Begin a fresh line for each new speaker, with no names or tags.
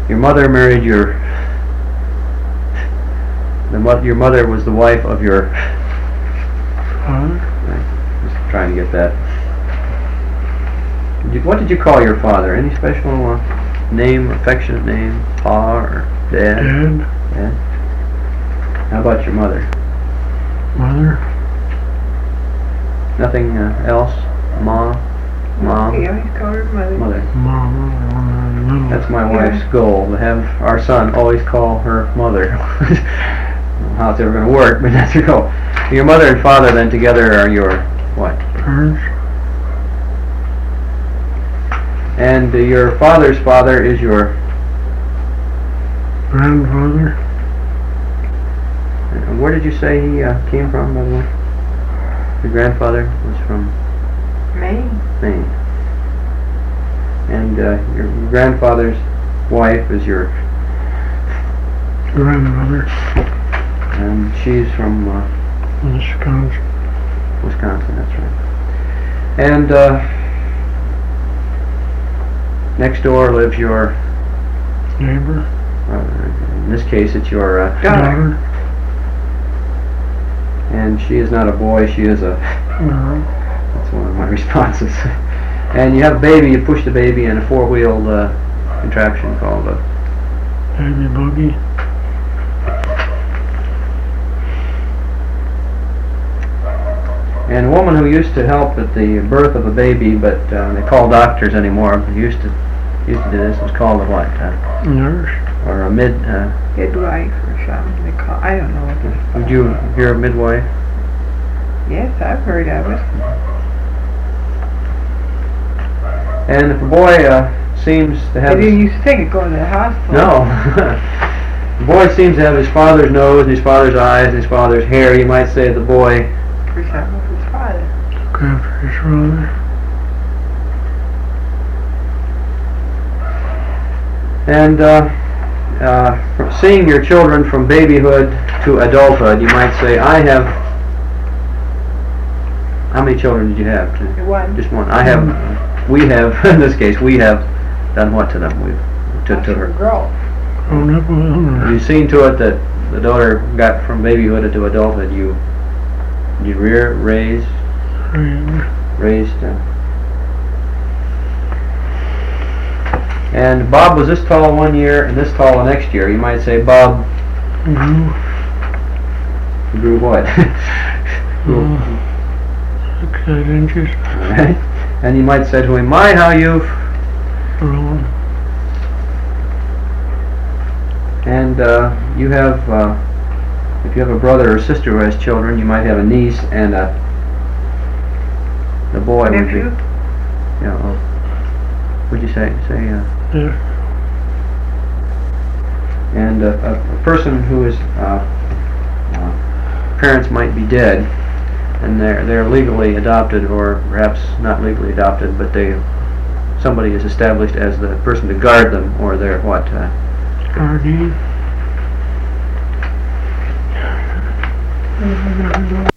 Your mother married your mother was the wife of your
father.
Just trying to get that. What did you call your father? Any special name, affectionate name? Pa or Dad?
Dad.
How about your mother?
Mother.
Nothing else? Mom?
He always called her mother.
Mama.
That's my wife's goal, to have our son always call her mother. I don't know how it's ever going to work, but that's her goal. Your mother and father then together are your what?
Parents.
And your father's father is your
grandfather.
Where did you say he came from, by the way? Your grandfather was from
Maine.
Maine. And your grandfather's wife is your
grandmother.
And she's from
Wisconsin.
Wisconsin, that's right. And next door lives your
neighbor.
In this case, it's your
daughter.
And she is not a boy; she is a
girl.
That's one of my responses. And you have a baby. You push the baby in a four-wheeled contraption called a
baby buggy.
And a woman who used to help at the birth of a baby, but they call doctors anymore. Used to do this. Was called a what?
Nurse.
Or a
midwife or something. They call. I don't know what this.
Would you hear of midwife?
Yes, I've heard of it.
And if a boy seems to have...
They didn't used to think of going to the hospital.
No. The boy seems to have his father's nose and his father's eyes and his father's hair. You might say the boy...
resembles his father.
Look after his father.
And seeing your children from babyhood to adulthood, you might say, I have... How many children did you have?
One.
Just one. I have... We have, in this case, we have done what to them? We've to her.
Grown
up with them.
Have you seen to it that the daughter got from babyhood to adulthood? You raised. And Bob was this tall one year and this tall the next year. You might say Bob grew what?
6 inches.
All right. And you might say to him, my, how you've
grown.
And you have, if you have a brother or sister who has children, you might have a niece and the boy would be, what'd you say?
Yeah.
And a person who is, parents might be dead, and they're legally adopted, or perhaps not legally adopted, but somebody is established as the person to guard them, or their what?
Guardian.